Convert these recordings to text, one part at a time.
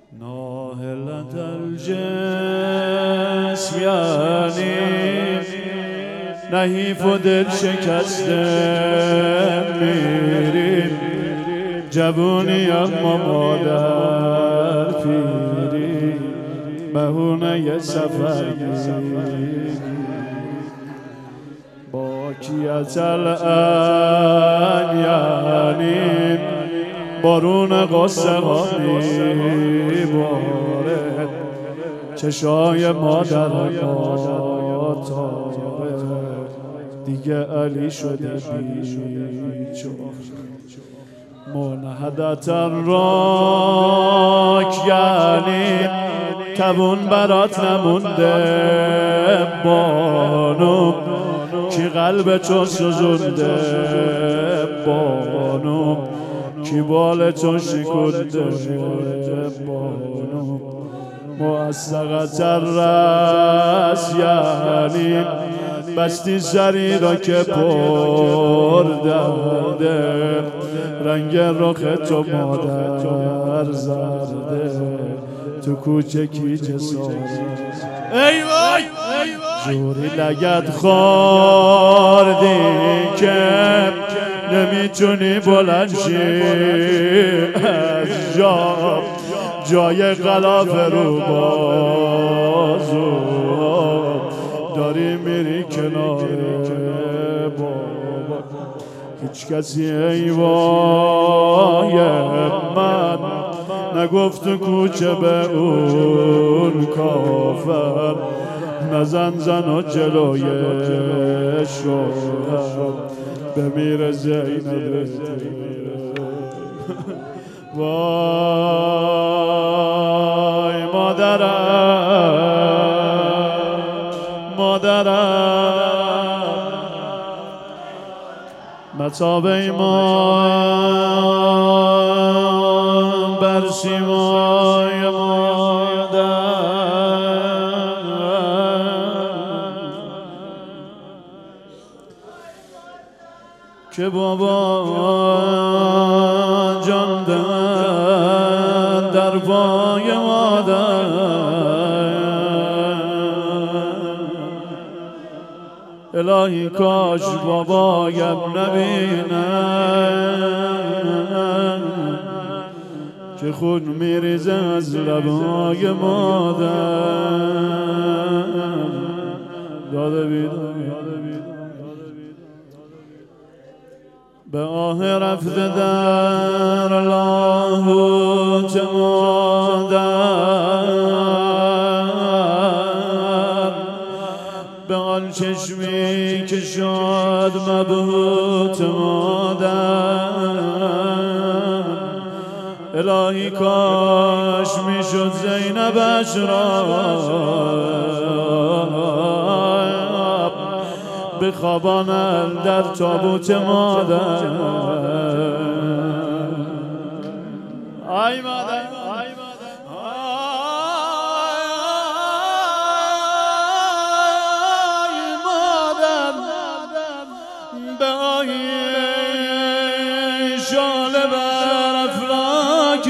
ناهلت الجسم یعنی نحیف و دل شکسته میریم جوونی اما مادر پیری بهونه سفر با کیت الان یعنی بارون قصه ها میباره چشای مادر ما تاره دیگه علی شده بیچاره منحدت راک یعنی توون برات نمونده بانو کی قلب چون سوزونده بانو کی بال چون شکونده بانو موثقت الرأس یعنی بستی سری را که پر درده رنگ رخ تو مادر زرده تو کوچه کیچه ساره ای وای جوری لگد خوردی که نمیتونی بلند شی از جای غلاف رو بازو داری میری کنار بابا هیچ کسی ای وای من نگفت تو کوچه به اون کافر نزن زن و جلوی شوهر بمیر زینب وای مادرم متاب ایمان بر سیمای مادر که بابا جان در پای مادر الهی کاش بابایم نبینم که خون میریزه از لبای مادر داده بیدم به آه رفته در لاهوت مادر به آن چشمی که شاد مبهوت مادر الهی کاش میشد زینبش را بخوابانند در تابوت مادر آی مادر به آیین شال بر افلاک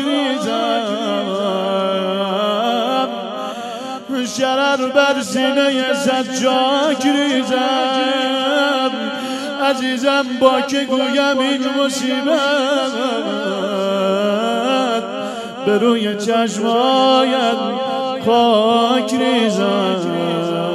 ریزم شرر بر سینه سجاک ریزم عزیزم با که گویم این مصیبت به روی چشمایت خاک ریزم